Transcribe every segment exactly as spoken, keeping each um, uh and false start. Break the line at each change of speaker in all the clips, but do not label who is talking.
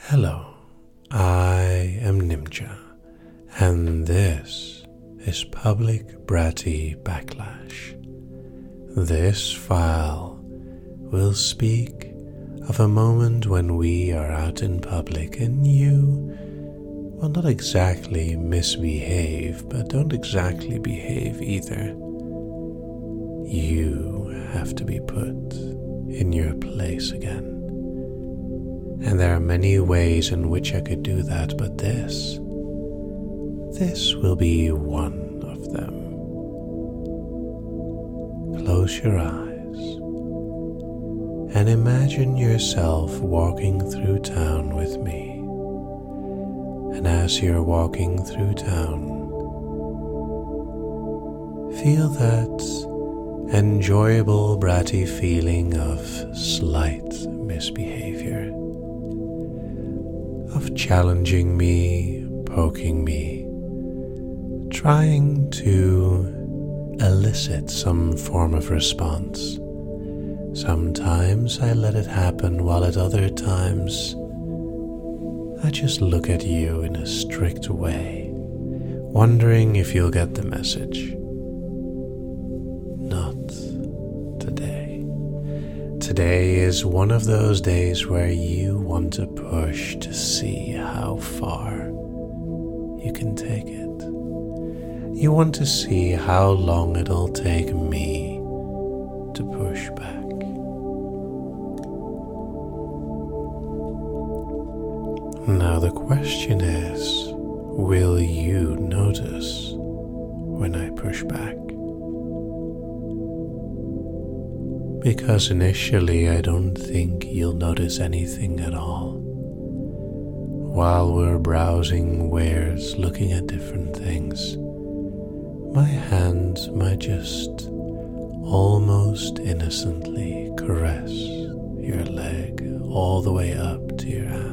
Hello, I am Nimja, and this is Public Bratty Backlash. This file will speak of a moment when we are out in public and you, well, not exactly misbehave, but don't exactly behave either. You have to be put in your place again. And there are many ways in which I could do that, but this, this will be one of them. Close your eyes and imagine yourself walking through town with me. And as you're walking through town, feel that enjoyable bratty feeling of slight misbehavior, of challenging me, poking me, trying to elicit some form of response. Sometimes I let it happen, while at other times I just look at you in a strict way, wondering if you'll get the message. Not today. Today is one of those days where you want to push to see how far you can take it. You want to see how long it'll take me to push back. Now the question is, will you notice when I push back? Because initially I don't think you'll notice anything at all. While we're browsing wares, looking at different things, my hand might just almost innocently caress your leg all the way up to your ass.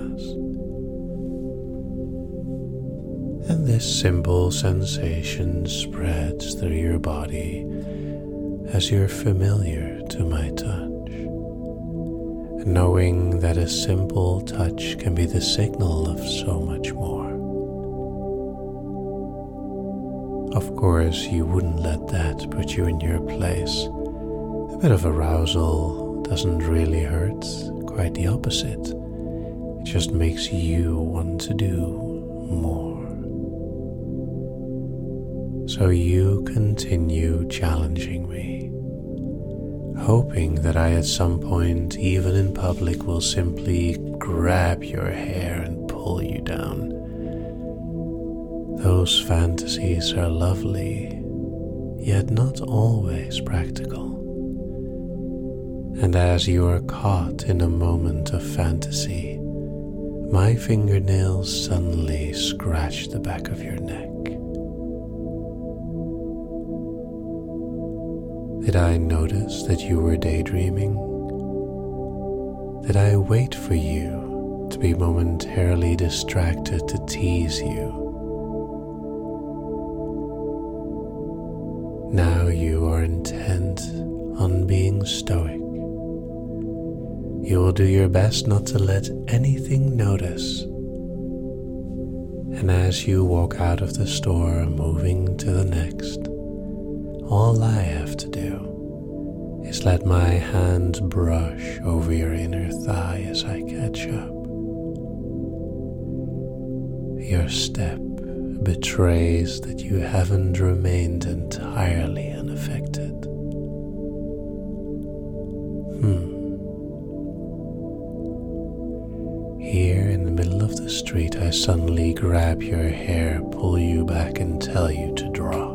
And this simple sensation spreads through your body as you're familiar to my touch, knowing that a simple touch can be the signal of so much more. Of course, you wouldn't let that put you in your place. A bit of arousal doesn't really hurt, quite the opposite. It just makes you want to do more. So you continue challenging me, hoping that I at some point, even in public, will simply grab your hair and pull you down. Those fantasies are lovely, yet not always practical. And as you are caught in a moment of fantasy, my fingernails suddenly scratch the back of your neck. Did I notice that you were daydreaming? Did I wait for you to be momentarily distracted to tease you? Now you are intent on being stoic. You will do your best not to let anything notice. And as you walk out of the store, moving to the next, all I have to do is let my hand brush over your inner thigh as I catch up. Your step betrays that you haven't remained entirely unaffected. Hmm. Here in the middle of the street, I suddenly grab your hair, pull you back, and tell you to drop.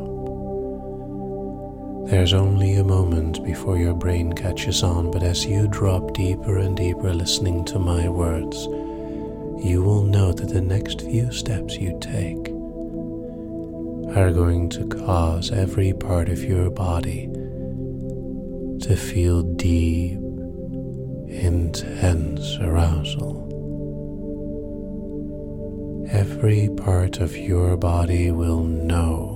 There's only a moment before your brain catches on, but as you drop deeper and deeper listening to my words, you will know that the next few steps you take are going to cause every part of your body to feel deep, intense arousal. Every part of your body will know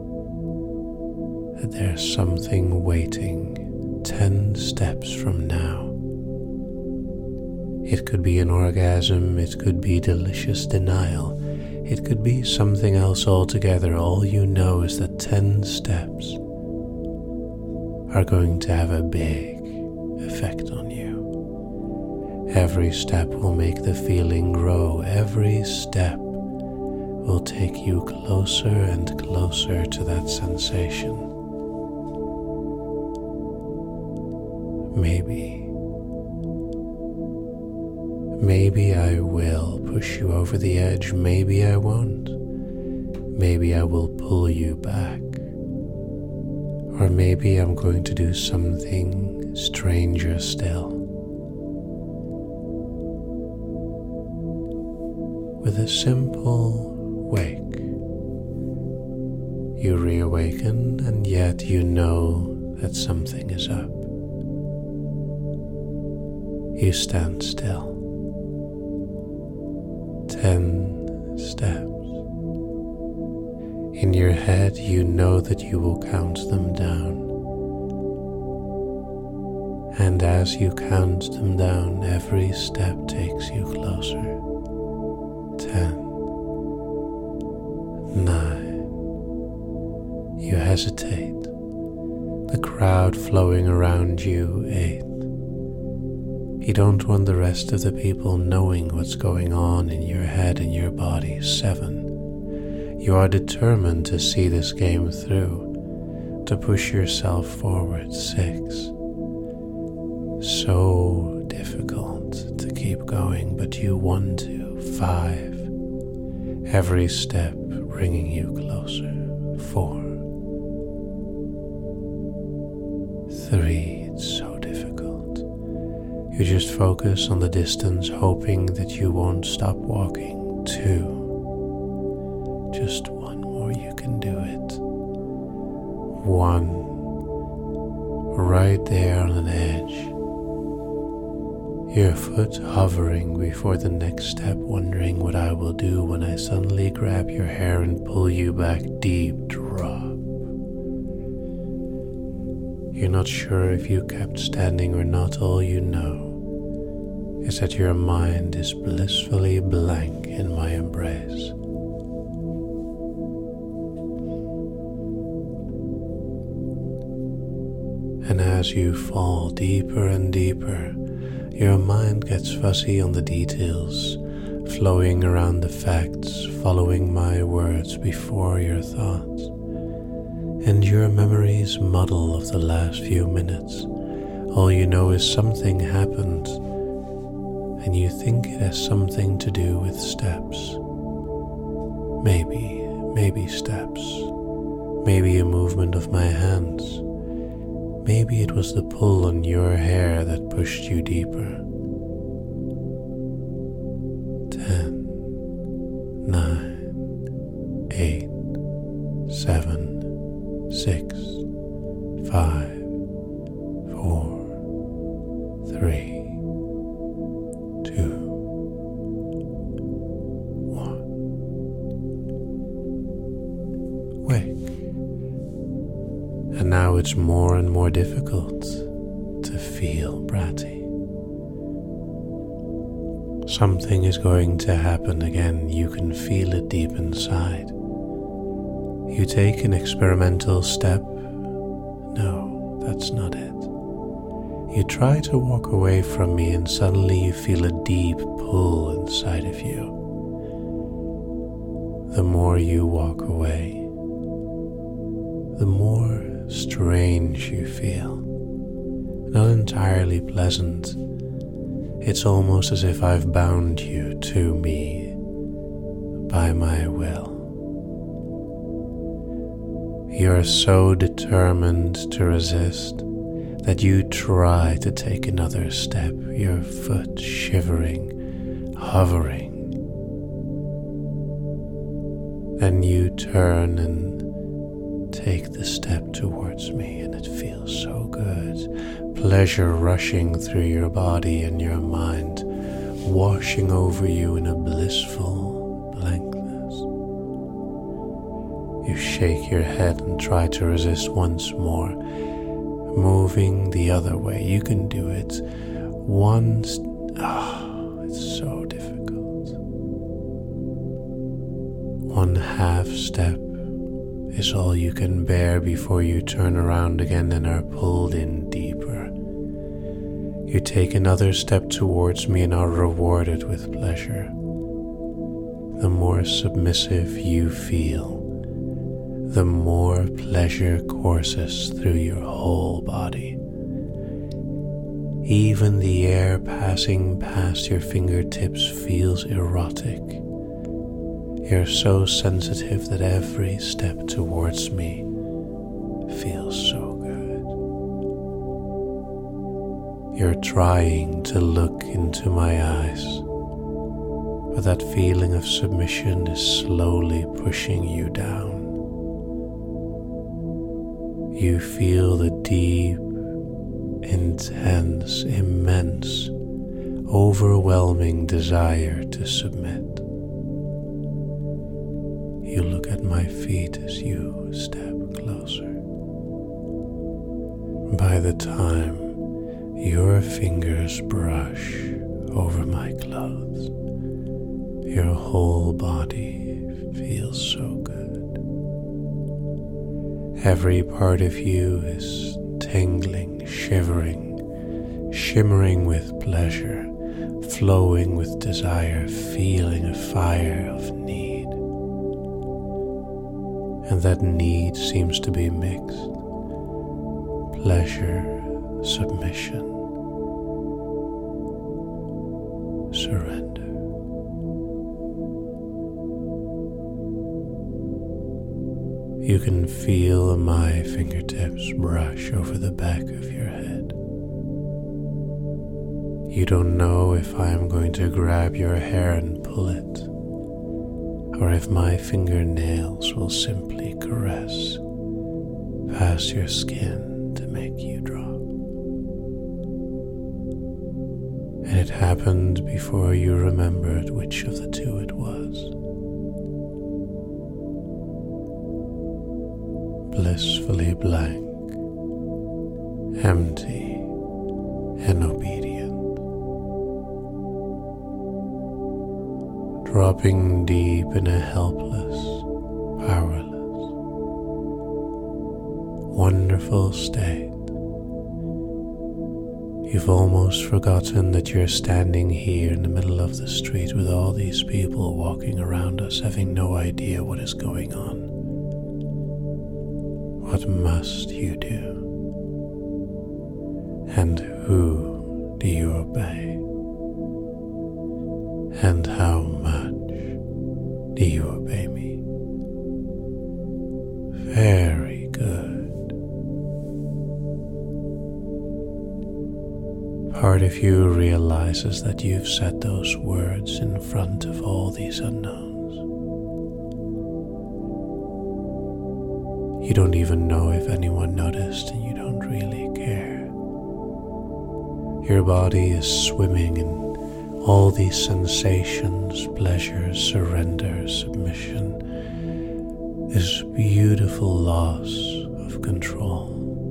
that there's something waiting ten steps from now. It could be an orgasm, it could be delicious denial, it could be something else altogether. All you know is that ten steps are going to have a big effect on you. Every step will make the feeling grow. Every step will take you closer and closer to that sensation. Maybe, maybe I will push you over the edge. Maybe I won't. Maybe I will pull you back. Or maybe I'm going to do something stranger still. With a simple wake, you reawaken, and yet you know that something is up. You stand still. Ten steps. In your head, you know that you will count them down. And as you count them down, every step takes you closer. Ten. Nine. You hesitate. The crowd flowing around you. Eight. You don't want the rest of the people knowing what's going on in your head and your body. Seven. You are determined to see this game through, to push yourself forward. Six. So difficult to keep going, but you want to. Five. Every step bringing you closer. Four. Three. It's so difficult. You just focus on the distance, hoping that you won't stop walking. Two. Just one more, you can do it. One. Right there on an edge. Your foot hovering before the next step, wondering what I will do when I suddenly grab your hair and pull you back. Deep drop. You're not sure if you kept standing or not. All you know is that your mind is blissfully blank in my embrace. And as you fall deeper and deeper, your mind gets fuzzy on the details, flowing around the facts, following my words before your thoughts. And your memories muddle of the last few minutes. All you know is something happened, and you think it has something to do with steps. Maybe, maybe steps. Maybe a movement of my hands. Maybe it was the pull on your hair that pushed you deeper. Ten, nine, eight, seven, six, five, four, three, two, one. Wake. And now it's more and more difficult to feel bratty. Something is going to happen again. You can feel it deep inside. You take an experimental step. No, that's not it. You try to walk away from me, and suddenly you feel a deep pull inside of you. The more you walk away, the more strange you feel. Not entirely pleasant. It's almost as if I've bound you to me by my will. You're so determined to resist that you try to take another step, your foot shivering, hovering. Then you turn and take the step towards me, and it feels so good. Pleasure rushing through your body and your mind, washing over you in a blissful blankness. You shake your head and try to resist once more, moving the other way. You can do it. One st- oh, One half step is all you can bear before you turn around again and are pulled in deeper. You take another step towards me and are rewarded with pleasure. The more submissive you feel, the more pleasure courses through your whole body. Even the air passing past your fingertips feels erotic. You're so sensitive that every step towards me feels so good. You're trying to look into my eyes, but that feeling of submission is slowly pushing you down. You feel the deep, intense, immense, overwhelming desire to submit. You look at my feet as you step closer. By the time your fingers brush over my clothes, your whole body feels so good. Every part of you is tingling, shivering, shimmering with pleasure, flowing with desire, feeling a fire of need. And that need seems to be mixed. Pleasure, submission, surrender. You can feel my fingertips brush over the back of your head. You don't know if I am going to grab your hair and pull it, or if my fingernails will simply caress past your skin to make you drop. And it happened before you remembered which of the two it was. Blissfully blank, empty, and obedient. Dropping deep in a helpless, powerless, wonderful state. You've almost forgotten that you're standing here in the middle of the street with all these people walking around us, having no idea what is going on. What must you do? And who do you obey? And how much do you obey me? Very good. Part of you realizes that you've said those words in front of all these unknowns. You don't even know if anyone noticed, and you don't really care. Your body is swimming in all these sensations, pleasure, surrender, submission, this beautiful loss of control.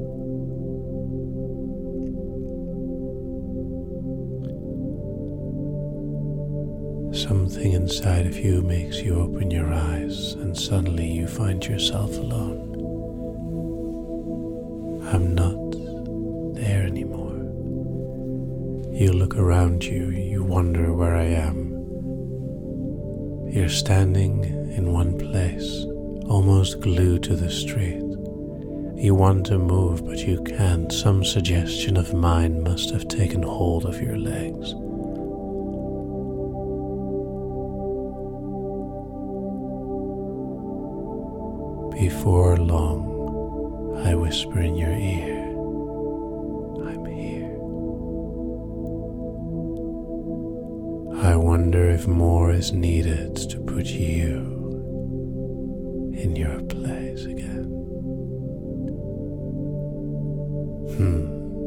Something inside of you makes you open your eyes, and suddenly you find yourself alone. I'm not there anymore. You look around you, you wonder where I am. You're standing in one place, almost glued to the street. You want to move, but you can't. Some suggestion of mine must have taken hold of your legs. Before long, I whisper in your ear, I'm here. I wonder if more is needed to put you in your place again. Hmm.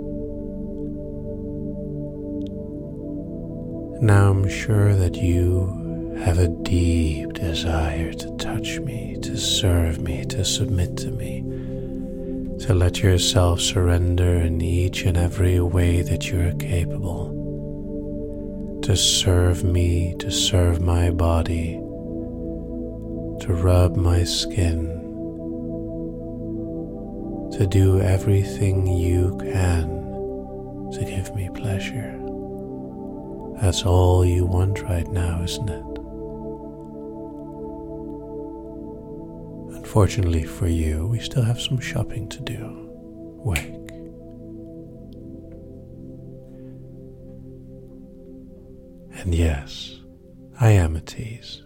Now I'm sure that you have a deep desire to touch me, to serve me, to submit to me, to let yourself surrender in each and every way that you are capable, to serve me, to serve my body, to rub my skin, to do everything you can to give me pleasure. That's all you want right now, isn't it? Unfortunately for you, we still have some shopping to do. Wake. And yes, I am a tease.